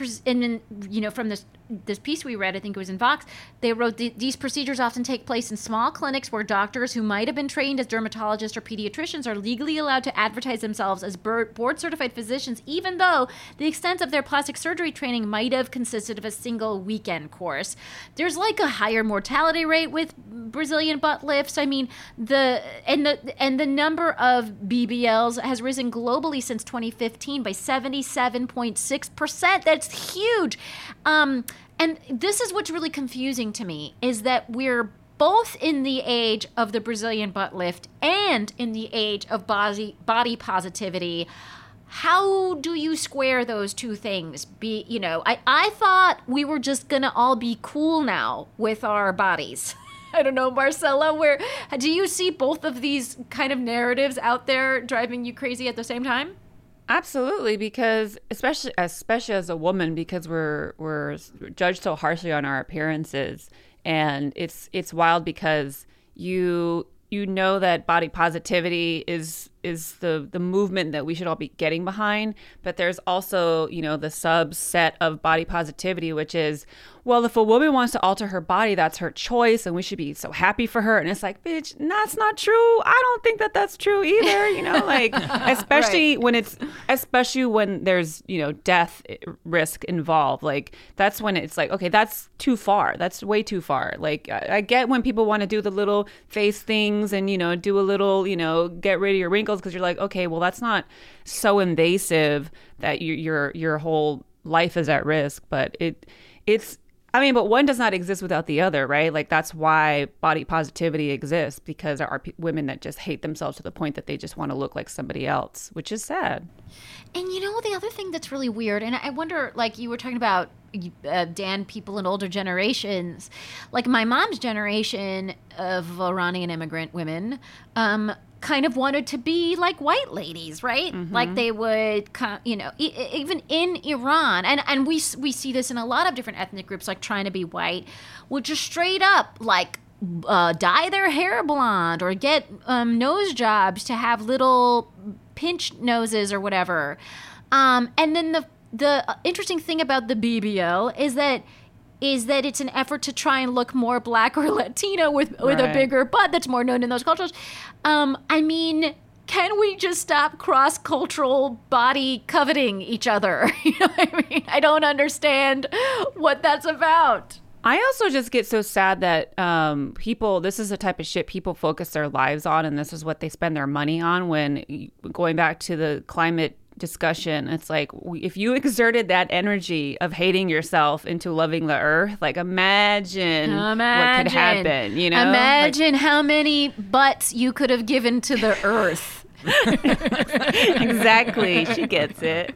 from this piece we read, I think it was in Vox, they wrote these procedures often take place in small clinics where doctors who might have been trained as dermatologists or pediatricians are legally allowed to advertise themselves as board-certified physicians, even though the extent of their plastic surgery training might have consisted of a single weekend course. There's like a higher mortality rate with Brazilian butt lifts. I mean, the number of BBLs has risen globally since 2015 by 77.6%. That's huge. And this is what's really confusing to me, is that we're both in the age of the Brazilian butt lift and in the age of body positivity. How do you square those two things? I thought we were just going to all be cool now with our bodies. I don't know, Marcella, do you see both of these kind of narratives out there driving you crazy at the same time? Absolutely, because especially as a woman, because we're judged so harshly on our appearances, and it's wild because you know that body positivity is the movement that we should all be getting behind, but there's also the subset of body positivity, which is, well, if a woman wants to alter her body, that's her choice, and we should be so happy for her. And it's like, bitch, that's not true. I don't think that that's true either. Especially right. when there's death risk involved. Like, that's when it's like, okay, that's too far. That's way too far. Like, I get when people want to do the little face things and do a little get rid of your wrinkles, because you're like, okay, well, that's not so invasive that your whole life is at risk. But but one does not exist without the other, right? Like, that's why body positivity exists, because there are women that just hate themselves to the point that they just want to look like somebody else, which is sad. And the other thing that's really weird, and I wonder, like you were talking about, Dan, people in older generations, like my mom's generation of Iranian immigrant women, kind of wanted to be like white ladies, right? Mm-hmm. Like they would, even in Iran, and we see this in a lot of different ethnic groups, like trying to be white, would just straight up like dye their hair blonde or get nose jobs to have little pinched noses or whatever. And then the interesting thing about the BBL is that it's an effort to try and look more Black or Latino with a bigger butt that's more known in those cultures. Can we just stop cross-cultural body coveting each other? You know what I mean? I don't understand what that's about. I also just get so sad that this is the type of shit people focus their lives on, and this is what they spend their money on. When going back to the climate discussion, it's like, if you exerted that energy of hating yourself into loving the earth, like imagine what could happen, Imagine how many butts you could have given to the earth. Exactly. She gets it.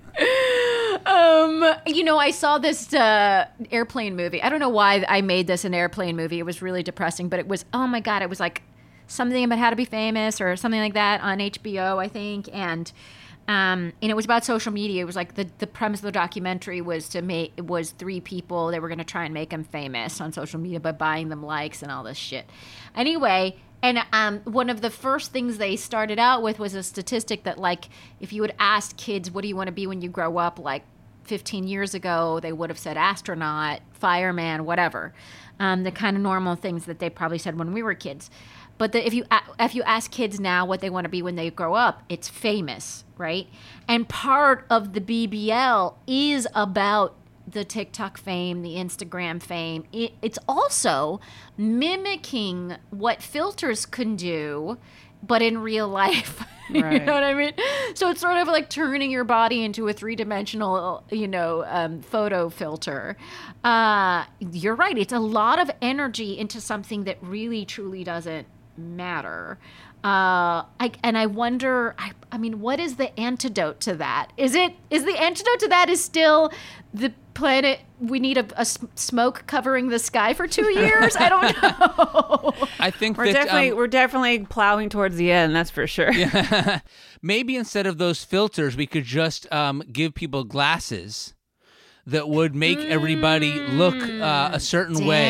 I saw this airplane movie. I don't know why I made this an airplane movie. It was really depressing, but it was, oh my God, it was like something about how to be famous or something like that on HBO, I think. And it was about social media. It was like the premise of the documentary was three people. They were going to try and make them famous on social media by buying them likes and all this shit. Anyway, and one of the first things they started out with was a statistic that, like, if you would ask kids, what do you want to be when you grow up, like 15 years ago, they would have said astronaut, fireman, whatever. The kind of normal things that they probably said when we were kids. But if you ask kids now what they want to be when they grow up, it's famous, right? And part of the BBL is about the TikTok fame, the Instagram fame. It's also mimicking what filters can do, but in real life. Right. You know what I mean? So it's sort of like turning your body into a three-dimensional, photo filter. You're right. It's a lot of energy into something that really, truly doesn't matter. I wonder, I mean, what is the antidote to that? Is the antidote to that is still the planet, we need a smoke covering the sky for 2 years? I don't know. I think we're definitely plowing towards the end, that's for sure. Yeah. Maybe instead of those filters, we could just give people glasses that would make everybody look a certain way.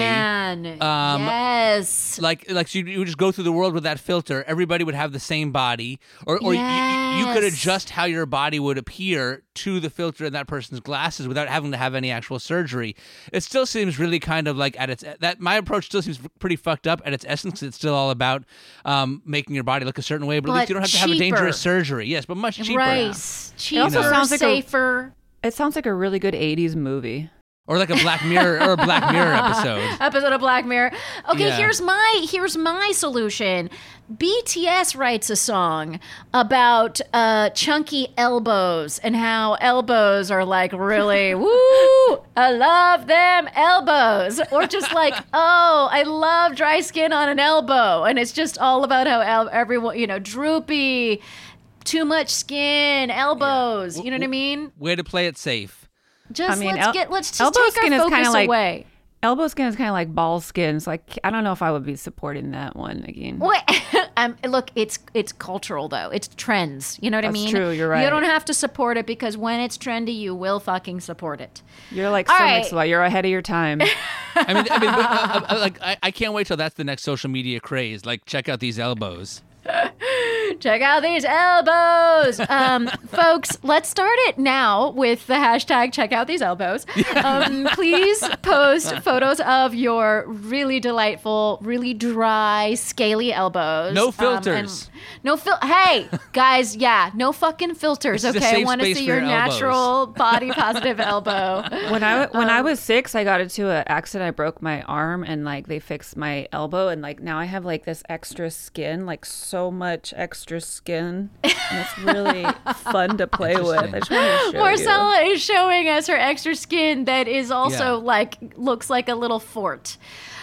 Yes. Like so you would just go through the world with that filter. Everybody would have the same body, or you could adjust how your body would appear to the filter in that person's glasses without having to have any actual surgery. It still seems really kind of like my approach still seems pretty fucked up at its essence. It's still all about making your body look a certain way, but at least you don't have to have a dangerous surgery. Yes, but much cheaper. Right. Cheaper, also sounds safer. It sounds like a really good 80s movie. Or like a Black Mirror episode. Episode of Black Mirror. Okay, Yeah. here's my solution. BTS writes a song about chunky elbows and how elbows are like really, woo, I love them elbows. Or just like, oh, I love dry skin on an elbow. And it's just all about how everyone, droopy, too much skin, elbows. You know what I mean? Way to play it safe. Just let's just elbow take skin our is focus kinda like- away. Elbow skin is kind of like ball skin. So I don't know if I would be supporting that one again. Wait, look, it's cultural though. It's trends. You know what I mean? That's true, you're right. You don't have to support it because when it's trendy, you will fucking support it. You're like All so right. mixed about. You're ahead of your time. I can't wait till that's the next social media craze. Like, check out these elbows. Check out these elbows. Folks, let's start it now with the hashtag check out these elbows. Please post photos of your really delightful, really dry, scaly elbows. No filters. Hey, guys, no fucking filters, This is a okay? I safe want to space see for your your natural, body-positive elbow. When I was 6, I got into an accident. I broke my arm, and like they fixed my elbow, and like now I have like this extra skin, like so much extra skin, and it's really fun to play with. I just wanted to show Marcella is showing us her extra skin that is also Yeah. looks like a little fort.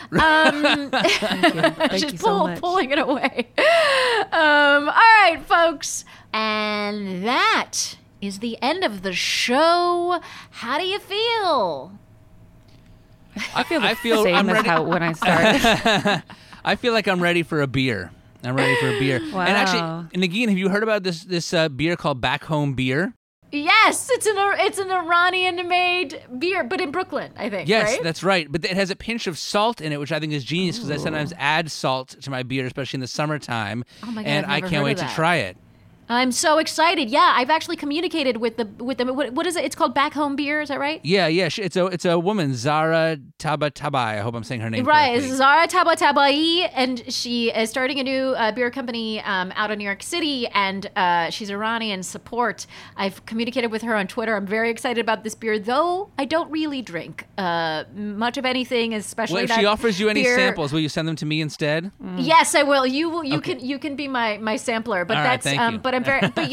Thank Just you so much. pulling it away. All right, folks. And that is the end of the show. How do you feel? I feel the feel same I'm as ready. how when I started. I feel like I'm ready for a beer. I'm ready for a beer. Wow. And actually, Nagin, have you heard about this beer called Back Home Beer? Yes, it's an Iranian-made beer, but in Brooklyn, I think. Yes, right? that's right. But it has a pinch of salt in it, which I think is genius because I sometimes add salt to my beer, especially in the summertime. Oh my God, and I've I never can't heard wait of to that. try it. I'm so excited. Yeah, I've actually communicated with them. What is it? It's called Back Home Beer. Is that right? Yeah. It's a woman, Zara Tabatabai. I hope I'm saying her name Right, correctly. it's Zara Tabatabai, and she is starting a new beer company out of New York City, and she's Iranian support. I've communicated with her on Twitter. I'm very excited about this beer, though I don't really drink much of anything, especially Well, if that she offers you any beer. Will you send them to me instead? Yes, I will. You will. You Okay. can be my sampler, but All right, that's thank you. but I'm very, but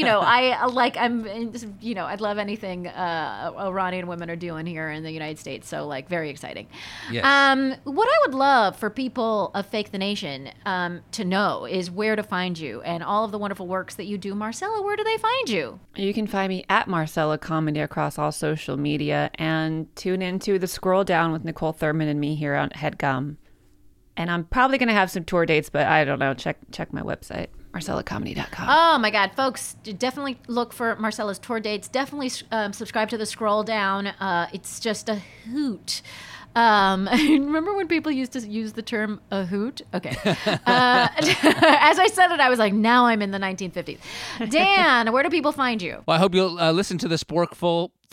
I'd love anything Iranian women are doing here in the United States. So very exciting. Yes. What I would love for people of Fake the Nation to know is where to find you and all of the wonderful works that you do. Marcella, where do they find you? You can find me at Marcella Comedy across all social media, and tune into the Scroll Down with Nicole Thurman and me here on HeadGum. And I'm probably going to have some tour dates, but I don't know. Check my website, marcellacomedy.com. Oh my God, folks, definitely look for Marcella's tour dates. Definitely subscribe to the Scroll Down. It's just a hoot. Remember when people used to use the term a hoot? Okay. As I said it, I was like, now I'm in the 1950s. Dan, where do people find you? Well, I hope you'll listen to the Sporkful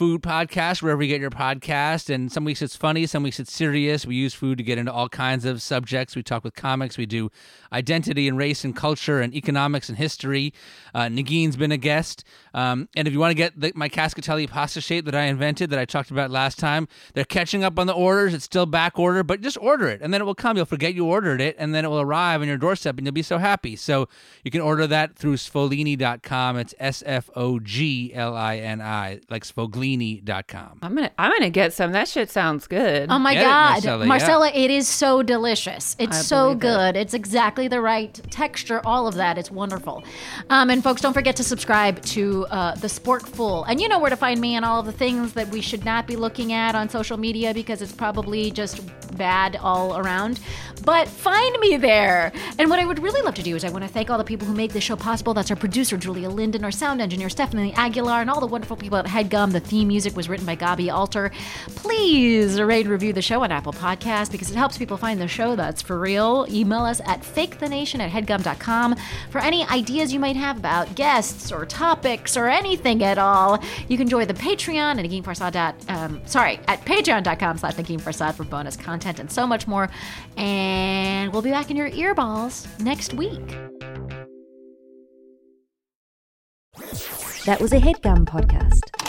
food podcast wherever you get your podcast. And some weeks it's funny, some weeks it's serious. We use food to get into all kinds of subjects. We talk with comics. We do identity and race and culture and economics and history. Nagine's been a guest. And if you want to get my Cascatelli pasta shape that I invented that I talked about last time, they're catching up on the orders. It's still back order, but just order it and then it will come. You'll forget you ordered it and then it will arrive on your doorstep and you'll be so happy. So you can order that through Sfoglini.com. It's SFOGLINI, like Sfoglini.com. I'm gonna get some. That shit sounds good. Oh my Get it, God, Marcella, it is so delicious. It's so believe it. good. It's exactly the right texture. All of that. It's wonderful. And folks, don't forget to subscribe to The Sporkful. And you know where to find me and all of the things that we should not be looking at on social media because it's probably just bad all around. But find me there. And what I would really love to do is I want to thank all the people who make this show possible. That's our producer, Julia Linden, our sound engineer, Stephanie Aguilar, and all the wonderful people at HeadGum. The theme music was written by Gabi Alter. Please rate and review the show on Apple Podcasts because it helps people find the show. That's for real. Email us at fakethenation@headgum.com for any ideas you might have about guests or topics or anything at all. You can join the Patreon at patreon.com/Nagin Farsad for bonus content and so much more. And we'll be back in your earballs next week. That was a HeadGum podcast.